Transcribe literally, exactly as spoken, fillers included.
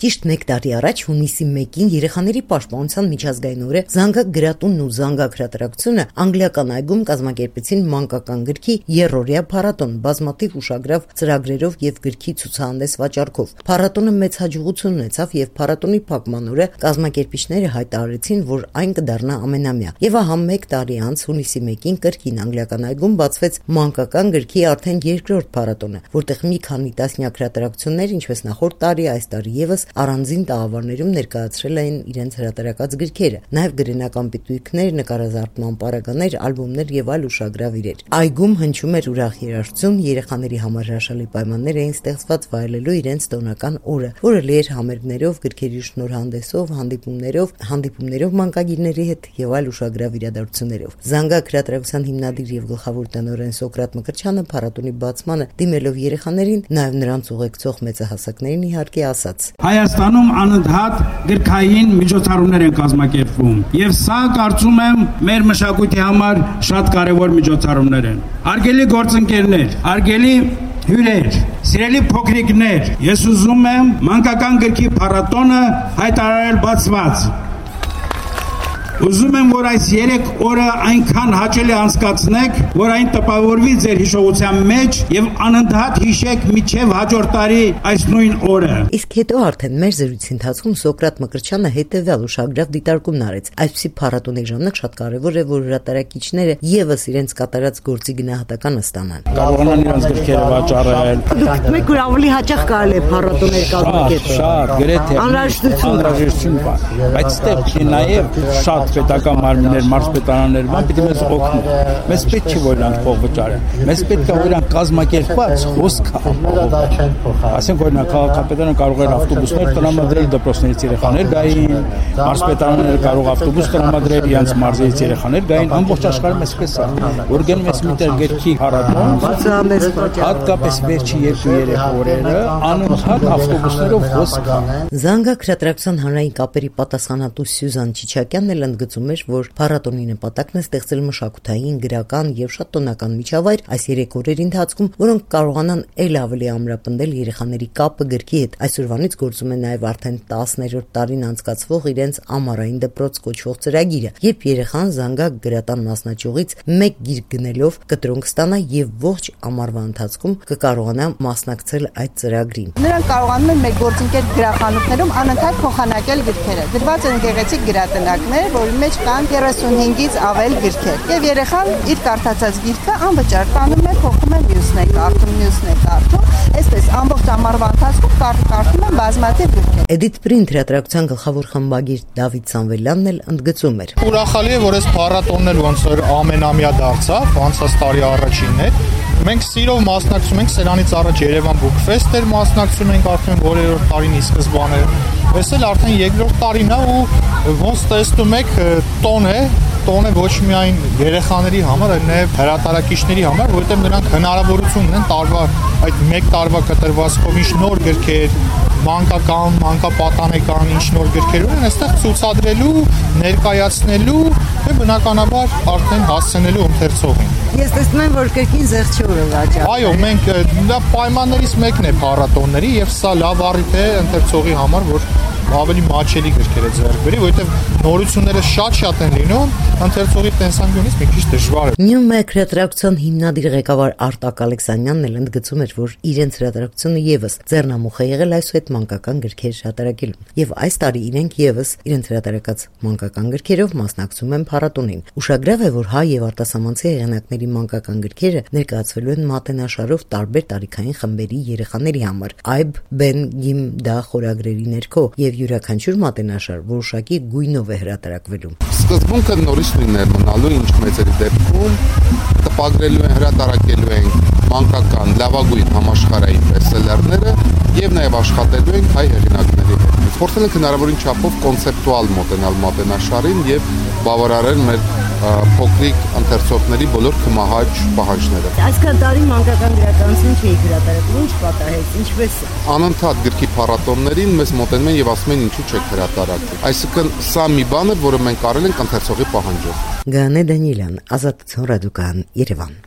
Ճիշտ մեկ տարի առաջ հունիսի մեկին երեխաների պաշտպանության միջազգային օրը Զանգակ գրատունն ու Զանգակ հրատարակությունը անգլիական այգում կազմակերպեցին մանկական գրքի երրորդյա փառատոն բազմաթիվ ուշագրավ ծրագրերով եւ գրքի ցուցահանդես վաճառքով։ Փառատոնը մեծ հաջողություն ունեցավ եւ փառատոնի փակման օրը կազմակերպիչները հայտարարեցին, որ այն կդառնա ամենամյա։ Եվ ահա մեկ տարի անց հունիսի մեկին կրկին անգլիական այգում բացվեց մանկական գրքի արդեն երկրորդ փառատոնը, որտեղ մի քանի տասնյակ հրատարակություններ, ինչպես նախորդ տարի, այս տարի եւս առանձին տաղավարներում ներկայացրել էին իրենց հրատարակած գրքերը, նաեւ գրենական պիտույքներ, նկարազարդման պարագաներ, ալբոմներ եւ այլ ուշագրավ իրեր։ Այգում հնչում էր ուրախ երաժշտություն, երեխաների համար հրաշալի պայմաններ էին ստեղծված վայելելու իրենց տոնական օրը, որը լի էր համերգներով, գրքերի շնորհանդեսով, հանդիպումներով, հանդիպումներով մանկագիրների հետ եւ այլ ուշագրավ իրադարձություններով։ Զանգակ հրատարակության հիմնադիր եւ գլխավոր տնօրեն Սոկրատ Մկրտչյանը փառատոնի բացմանը դիմելով երեխաներին, նաեւ նրանց ուղեկցող մեծահասակներին իհարկե ասաց. Հայաստանում անընդհատ գրքային միջոցառումներ են կազմակերպվում եւ սա կարծում եմ մեր մշակույթի համար շատ կարեւոր միջոցառումներ են։ Արգելի գործընկերներ, արգելի հյուրեր, սիրելի փոքրիկներ, ես ուզում եմ մանկական գրքի փառատոնը հայտարարել բացված։ Ուզում եմ, որ այս երեք օրը այնքան հաճելի անցկացնեք, որ այն տպավորվի ձեր հիշողության մեջ եւ անընդհատ հիշեք մինչեւ հաջորդ տարի այս նույն օրը։ Իսկ հետո արդեն մեր զրույցի ընթացքում Սոկրատ Մկրտչյանը հետեւյալ ուշագրավ դիտարկումն արեց։ Այսպիսի փառատոնի ժամանակ շատ կարեւոր է, որ հրատարակիչները եւս իրենց կատարած գործի գնահատականը ստանան։ Կարողանան իրենց գրքերը վաճառել։ Մեկ որ ավելի հաճախ կարելի է փառատոներ կազմակերպել։ Շատ, գրեթե անհրաժեշտություն կա, բայց ստեղ չի նաեւ շատ պետական մարմիններ, մարզպետարաններ, ման պիտի մեզ օգնեն։ Մեզ պետք չի որ իրանք փող վճարեն։ Մեզ պետք է որ իրանք կազմակերպված խոսք ասենք օրինակ քաղաքապետարանը կարող էր ավտոբուսներ տրամադրել դպրոցներից երեխաներ գային, մարզպետարանները կարող ավտոբուս տրամադրել իրանց մարզերից երեխաներ գային, ամբողջ աշխարհում այսպես է, որ գնում ես միտեղ գրքի փառատոն, հատկապես վերջի երկու-երեք օրերը անընդհատ ավտոբուսներով խոսք կա։ Զանգակ հրատարակության հանրային կապերի պատասխանատու Սյուզան Չիչակյանն էլ ընդգծում էր, որ փառատոնի նպատակն է ստեղծել մշակութային, գրական եւ շատ տոնական միջավայր այս երեք օրերի ընթացքում, որոնք կարողանան ել ավելի ամրապնդել երեխաների կապը գրքի հետ։ Այսօրվանից գործում է նաեւ արդեն տասներորդ տարին անցկացվող իրենց ամառային դպրոց կոչվող ծրագիրը, երբ երեխան Զանգակ գրատան մասնաճյուղից մեկ գիրք գնելով կտրոնք ստանա եւ ողջ ամառվա ընթացքում կկարողանա մասնակցել այդ ծրագրին։ Նրանք կարողանում են մեկ գործընկեր գրախանութներում անընդհատ փոխանակել գրքերը։ Դրված են գեղեցիկ գրատնակներ, որի մեջ կան երեսունհինգից ավել գրքեր։ Եվ երեխան իր կարդացած գիրքը անվճար տանում է, փոխում է մյուսն է կարդում, մյուսն է կարդում։ Այսպես ամբողջ ամառվա ընթացքում կարդում են բազմաթիվ գրքեր։ Edit Print հրատարակության գլխավոր խմբագիր Դավիթ Սամվելյանն էլ ընդգծում էր. Ուրախալի է, որ այս փառատոնն էլ ոնց որ ամենամյա դարձավ, անցած տարի առաջինն էր։ Մենք սիրով մասնակցում ենք, սրանից առաջ Երևան Book Fest էր մասնակցում ենք արդեն որերորդ տարին ի սկզբանե։ Այս էլ արդեն երկրորդ տարին է ու ոնց տեսնում եք տոն է, տոն է ոչ միայն երեխաների համար, այլ նաև հրատարակիչների համար, որովհետև նրանք հնարավորություն ունեն տարվա այդ մեկ տարվա կտրվածքով ինչ նոր գրքեր, մանկական, մանկապատանեկան ինչ նոր գրքեր ունեն, այստեղ ցուցադրելու, ներկայացնելու եւ բնականաբար արդեն հասցնելու ընթերցողին։ Ես տեսնում եմ, որ կրկին զեղչի օրը վաճառ։ Այո, մենք դա պայմաններից մեկն է փառատոնների եւ սա լավ առիթ է ընթերցողի համար, որ ավելի մաչելի գրքեր է ձեռք բերի, որովհետև նորությունները շատ-շատ են լինում, ընթերցողի տեսանկյունից մի քիչ դժվար է։ Նյումեկ հրատարակության հիմնադիր ղեկավար Արտակ Ալեքսանյանն էլ ընդգծում էր, որ իրենց հրատարակությունը եւս ձեռնամուխ է եղել այսուհետ մանկական գրքեր հրատարակելուն, եւ այս տարի իրենք եւս իրենց հրատարակած մանկական գրքերով մասնակցում են փառատոնին։ Ուշագրավ է, որ հայ եւ արտասահմանցի եղանակների մանկական գրքերը ներկայացվելու են մատենաշարով տարբեր տարիքային խմբերի երեխաների համար։ Այբ, բեն, գիմ, դա խորագրերի ներքո եւ յուրաքանչյուր մատենաշար որոշակի գույնով է հրատարակվելու։ Սկզբունքը նորից նույնն է մնալու, ինչ մեծերի դեպքում տպագրելու են, հրատարակելու են մանկական լավագույն համաշխարհային բեսթսելերները եւ նաեւ աշխատելու են հայ հեղինակների հետ։ Փորձել ենք հնարավորին չափով կոնցեպտուալ մոտենալ մատենաշարին եւ բավարարել մեր փոքրիկ ընթերցողների բոլոր կմահաճ պահանջները։ Այսքան տարի մանկական գրականություն չի հրատարակվում, ինչ պատահեց, ինչպես անընդհատ գրքի փառատոններին մեզ մոտենում են եւ ասում են ինչու չեք հրատարակում։ Այսինքն սա մի բան է, որը մենք արել ենք ընթերցողի պահանջով։ Գանե Դանիելյան, Ազատություն ռադիոկայան, Երևան։